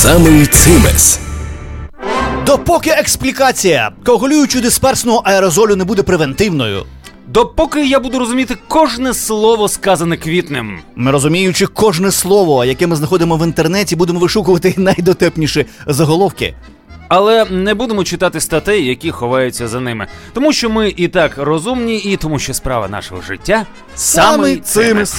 Самий цимес. Допоки експлікація коагулюючого дисперсного аерозолю не буде превентивною. Допоки я буду розуміти кожне слово, сказане Квітнем. Ми, розуміючи кожне слово, яке ми знаходимо в інтернеті, будемо вишукувати найдотепніші заголовки. Але не будемо читати статей, які ховаються за ними. Тому що ми і так розумні, і тому що справа нашого життя – самий цимес.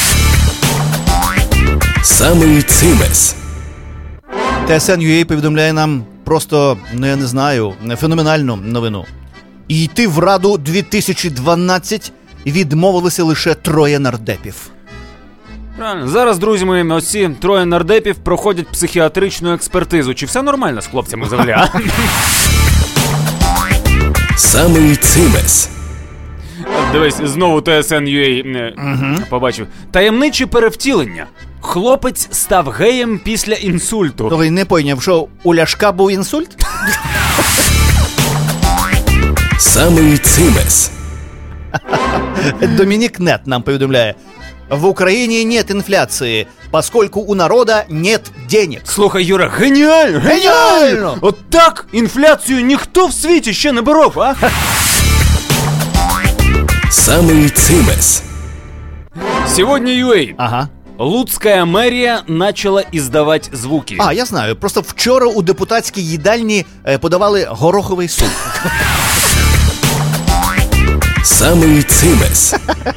Самий цимес. ТСН.UA повідомляє нам просто, я не знаю, феноменальну новину. І йти в Раду 2012 відмовилися лише 3 нардепів. Правильно. Зараз, друзі мої, оці 3 нардепів проходять психіатричну експертизу. Чи все нормально з хлопцями взагалі, а? Самий цимес. Дивись, знову ТСН.UA побачив. Таємниче перевтілення. Хлопець став геєм після інсульту. То ви не пойняв, що у Ляшка був інсульт? Самий цимес. Доминик Нет нам повідомляє. В Україні нет інфляції, поскольку у народа нет денег. Слухай, Юра, геніально! Геніально! От так інфляцію ніхто в світі ще не боров, а? Самий цимес. Сегодня UA. Ага. Луцкая мэрия начала издавать звуки. Я знаю. Просто вчора у депутатській їдальні подавали гороховий суп. Самий цимес.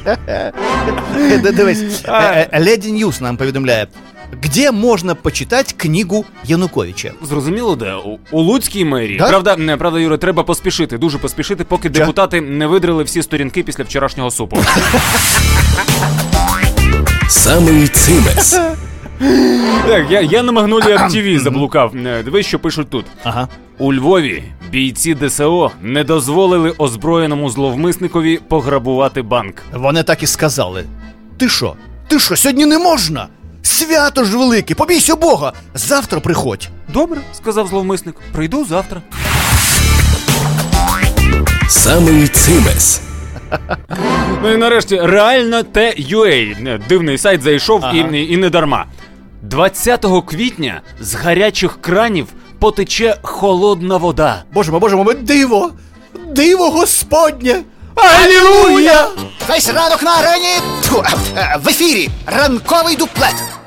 Дивись, Леді Ньюс нам повідомляє. Где можна почитати книгу Януковича? Зрозуміло, де? У Луцькій мерії. Да? Правда, Юра, треба поспішити, дуже поспішити, поки депутати не видрили всі сторінки після вчорашнього супу. Самий цимес. Так, я на Magnolia TV заблукав. Дивись, що пишуть тут. Ага. У Львові бійці ДСО не дозволили озброєному зловмисникові пограбувати банк. Вони так і сказали. Ти що, сьогодні не можна? Свято ж велике, побійся Бога, завтра приходь. Добре, сказав зловмисник, прийду завтра. Самий цимес. Ну і нарешті, реально T.UA. Дивний сайт зайшов і не дарма. 20 квітня з гарячих кранів потече холодна вода. Боже мой, диво Господнє! Алілуя! Весь ранок на арені, в ефірі ранковий дуплет.